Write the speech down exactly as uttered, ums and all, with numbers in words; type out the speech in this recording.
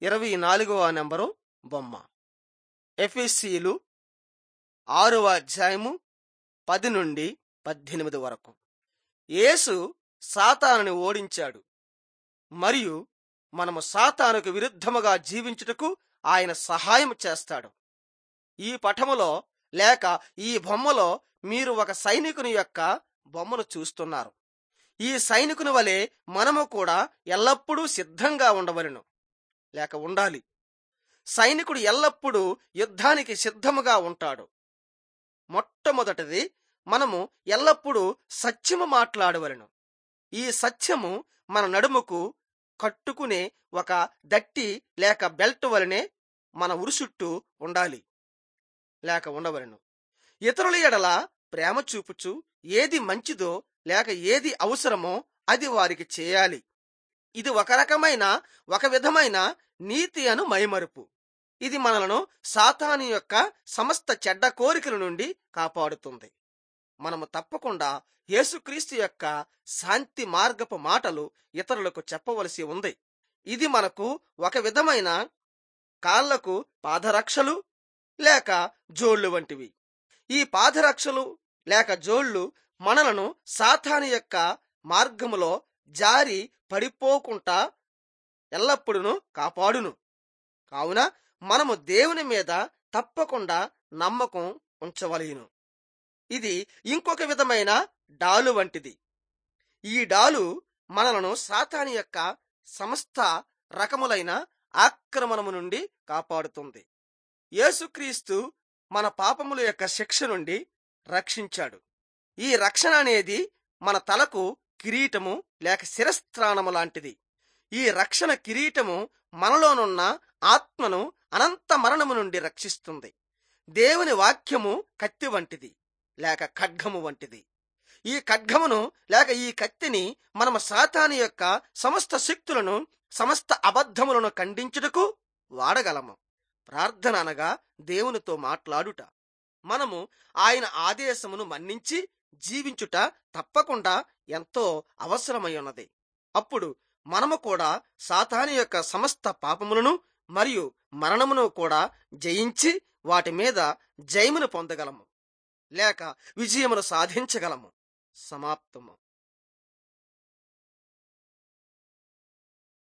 ఇరవై నాలుగవ నెంబరు బొమ్మ. ఎఫెసీయులు ఆరవ అధ్యాయము పది నుండి పద్దెనిమిది వరకు. యేసు సాతానుని ఓడించాడు మరియు మనము సాతానుకు విరుద్ధముగా జీవించుటకు ఆయన సహాయం చేస్తాడు. ఈ పటములో లేక ఈ బొమ్మలో మీరు ఒక సైనికుని యొక్క బొమ్మను చూస్తున్నారు. ఈ సైనికుని వలె మనము కూడా ఎల్లప్పుడూ సిద్ధంగా ఉండవలెను లేక ఉండాలి. సైనికుడు ఎల్లప్పుడూ యుద్ధానికి సిద్ధముగా ఉంటాడు. మొట్టమొదటిది, మనము ఎల్లప్పుడూ సత్యము మాట్లాడవలెను. ఈ సత్యము మన నడుముకు కట్టుకునే ఒక దట్టి లేక బెల్ట్ వలనే మన ఉరి చుట్టూ ఉండాలి లేక ఉండవలెను. ఇతరుల ఎడల ప్రేమ చూపుచు ఏది మంచిదో లేక ఏది అవసరమో అది వారికి చేయాలి. ఇది ఒక రకమైన ఒక విధమైన నీతి అను మైమరుపు. ఇది మనలను సాతాను యొక్క సమస్త చెడ్డ కోరికల నుండి కాపాడుతుంది. మనము తప్పకుండా యేసుక్రీస్తు యొక్క శాంతి మార్గపు మాటలు ఇతరులకు చెప్పవలసి ఉంది. ఇది మనకు ఒక విధమైన కాళ్లకు పాదరక్షలు లేక జోళ్లు వంటివి. ఈ పాదరక్షలు లేక జోళ్లు మనలను సాతాను యొక్క మార్గములో జారి పడిపోకుండా ఎల్లప్పుడూ కాపాడును. కావున మనము దేవుని మీద తప్పకుండా నమ్మకం ఉంచవలెను. ఇది ఇంకొక విధమైన డాలు వంటిది. ఈ డాలు మనలను సాతాను యొక్క సమస్త రకములైన ఆక్రమణము నుండి కాపాడుతుంది. యేసుక్రీస్తు మన పాపముల యొక్క శిక్ష నుండి రక్షించాడు. ఈ రక్షణ అనేది మన తలకు కిరీటము లేక శిరస్త్రాణము లాంటిది. ఈ రక్షణ కిరీటము మనలోనున్న ఆత్మను అనంత మరణము నుండి రక్షిస్తుంది. దేవుని వాక్యము కత్తి వంటిది లేక ఖడ్గము వంటిది. ఈ ఖడ్గమును లేక ఈ కత్తిని మనము సాతాను యొక్క సమస్త శక్తులను సమస్త అబద్ధములను ఖండించుటకు వాడగలము. ప్రార్థన అనగా దేవునితో మాట్లాడుట. మనము ఆయన ఆదేశమును మన్నించి జీవించుట తప్పకుండా ఎంతో అవసరమై ఉన్నది. అప్పుడు మనము కూడా సాతాను యొక్క సమస్త పాపములను మరియు మరణమును కూడా జయించి వాటి మీద జయమును పొందగలము లేక విజయమును సాధించగలము. సమాప్తము.